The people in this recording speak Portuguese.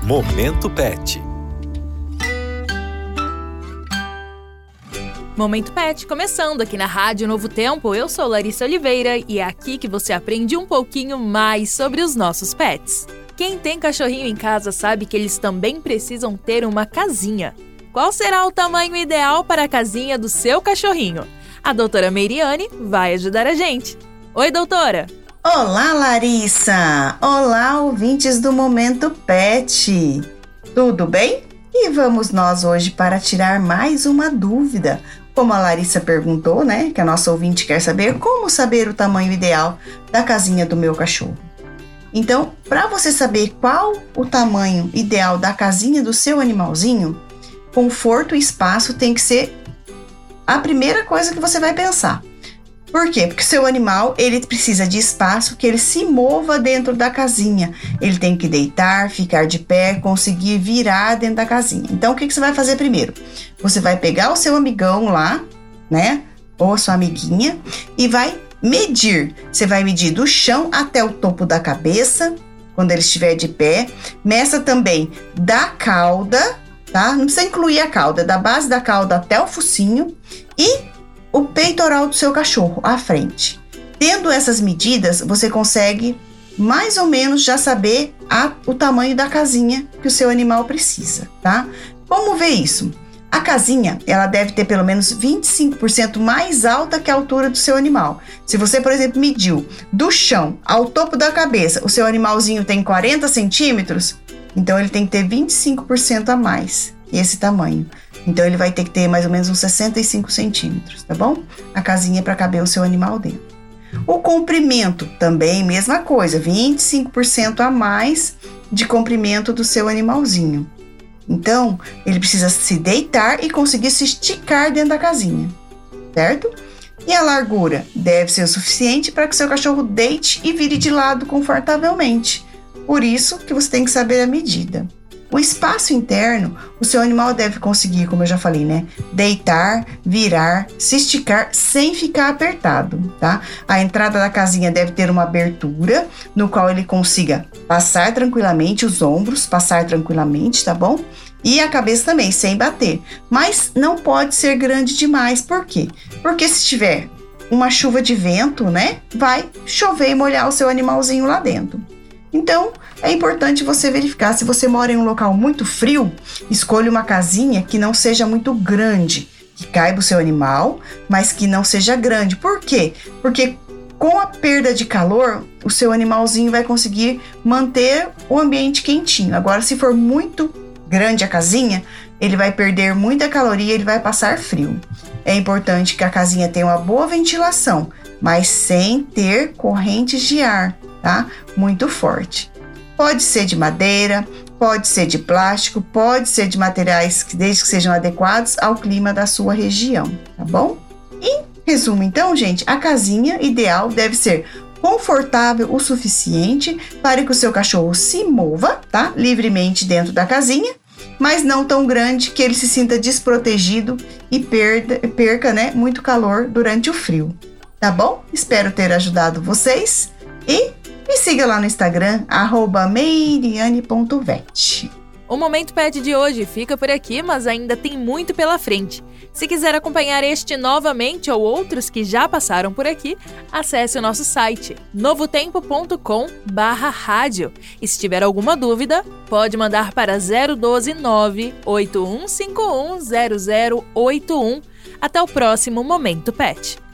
Momento Pet. Momento Pet, começando aqui na Rádio Novo Tempo. Eu sou Larissa Oliveira e é aqui que você aprende um pouquinho mais sobre os nossos pets. Quem tem cachorrinho em casa sabe que eles também precisam ter uma casinha. Qual será o tamanho ideal para a casinha do seu cachorrinho? A doutora Meiriane vai ajudar a gente. Oi, doutora! Olá, Larissa! Olá, ouvintes do Momento Pet! Tudo bem? E vamos nós hoje para tirar mais uma dúvida. Como a Larissa perguntou, né? Que a nossa ouvinte quer saber como saber o tamanho ideal da casinha do meu cachorro. Então, para você saber qual o tamanho ideal da casinha do seu animalzinho, conforto e espaço tem que ser a primeira coisa que você vai pensar. Por quê? Porque o seu animal, ele precisa de espaço, que ele se mova dentro da casinha. Ele tem que deitar, ficar de pé, conseguir virar dentro da casinha. Então, o que você vai fazer primeiro? Você vai pegar o seu amigão lá, né? Ou a sua amiguinha e vai medir. Você vai medir do chão até o topo da cabeça, quando ele estiver de pé. Meça também da cauda, tá? Não precisa incluir a cauda, da base da cauda até o focinho e o peitoral do seu cachorro, à frente. Tendo essas medidas, você consegue mais ou menos já saber o tamanho da casinha que o seu animal precisa, tá? Como ver isso? A casinha, ela deve ter pelo menos 25% mais alta que a altura do seu animal. Se você, por exemplo, mediu do chão ao topo da cabeça, o seu animalzinho tem 40 centímetros, então ele tem que ter 25% a mais, esse tamanho. Então, ele vai ter que ter mais ou menos uns 65 centímetros, tá bom? A casinha para caber o seu animal dentro. O comprimento, também, mesma coisa, 25% a mais de comprimento do seu animalzinho. Então, ele precisa se deitar e conseguir se esticar dentro da casinha, certo? E a largura deve ser o suficiente para que o seu cachorro deite e vire de lado confortavelmente. Por isso que você tem que saber a medida. O espaço interno, o seu animal deve conseguir, como eu já falei, né? Deitar, virar, se esticar sem ficar apertado, tá? A entrada da casinha deve ter uma abertura no qual ele consiga passar tranquilamente os ombros, passar tranquilamente, tá bom? E a cabeça também, sem bater. Mas não pode ser grande demais, por quê? Porque se tiver uma chuva de vento, né? Vai chover e molhar o seu animalzinho lá dentro. Então, é importante você verificar. Se você mora em um local muito frio, escolha uma casinha que não seja muito grande, que caiba o seu animal, mas que não seja grande. Por quê? Porque com a perda de calor, o seu animalzinho vai conseguir manter o ambiente quentinho. Agora, se for muito grande a casinha, ele vai perder muita caloria e ele vai passar frio. É importante que a casinha tenha uma boa ventilação, mas sem ter correntes de ar, tá? Muito forte. Pode ser de madeira, pode ser de plástico, pode ser de materiais desde que sejam adequados ao clima da sua região, tá bom? Em resumo, então, gente, a casinha ideal deve ser confortável o suficiente para que o seu cachorro se mova, tá? Livremente dentro da casinha, mas não tão grande que ele se sinta desprotegido e perca, né, muito calor durante o frio. Tá bom? Espero ter ajudado vocês e me siga lá no Instagram, @meiriane.vet. O Momento Pet de hoje fica por aqui, mas ainda tem muito pela frente. Se quiser acompanhar este novamente ou outros que já passaram por aqui, acesse o nosso site novotempo.com/rádio. E se tiver alguma dúvida, pode mandar para 012 981510081. Até o próximo Momento Pet.